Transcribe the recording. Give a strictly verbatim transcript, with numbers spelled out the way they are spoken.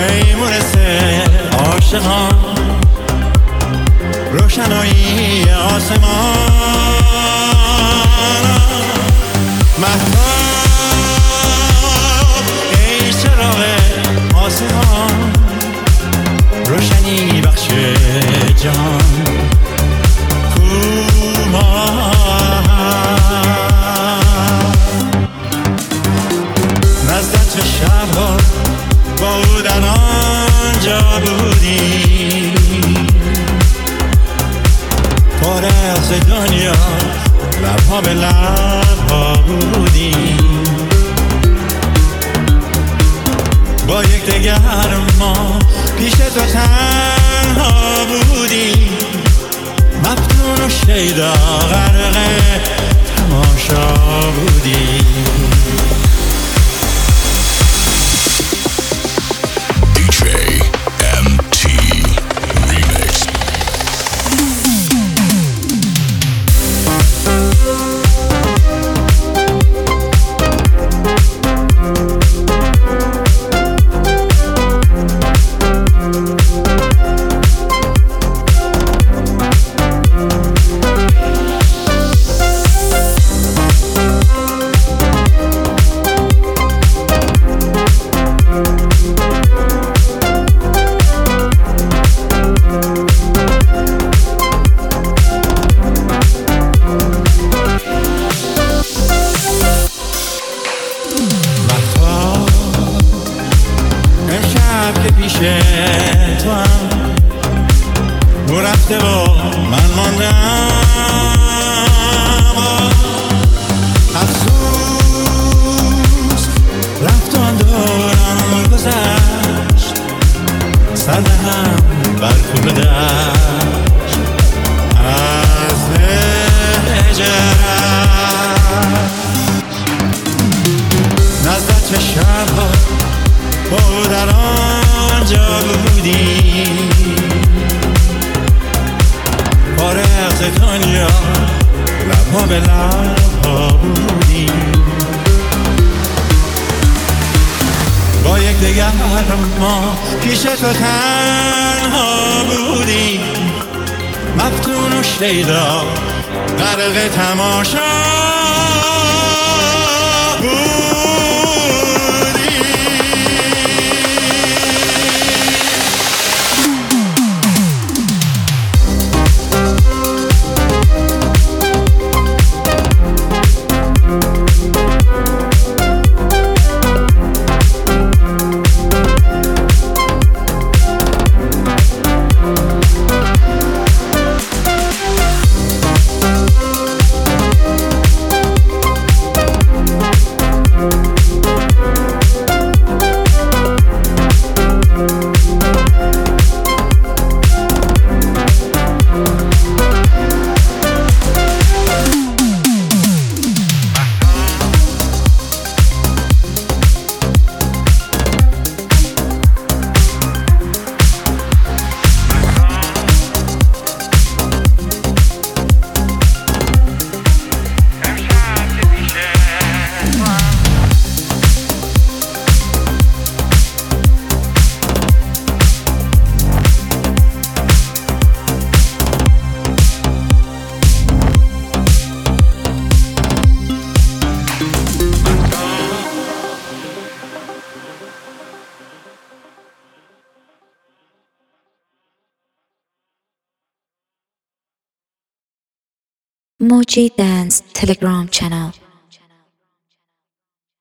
میمونسه عاشقان روشنایی آسمان مهتاب ای چراغ آسمان روشنی بخش جهان نزدت شبها با او در آنجا بودی فارغ ز دنیا لبها به لبها بودی با یک دگر ما پیش تو تنها بودی مفتون و شیدا غرق تماشا بودی که پیش تو هم او رفته و من ماندم افسوس رفت آن دوران گذشت سر هم بر کوه دشت از هجرت نزدت شبها با او در آنجا بودی فارغ ز دنیا لبها به لبها بودی با یک دگر ما پیش تو تنها بودی مفتون و شیدا غرق تماشا Moji Dance Telegram channel.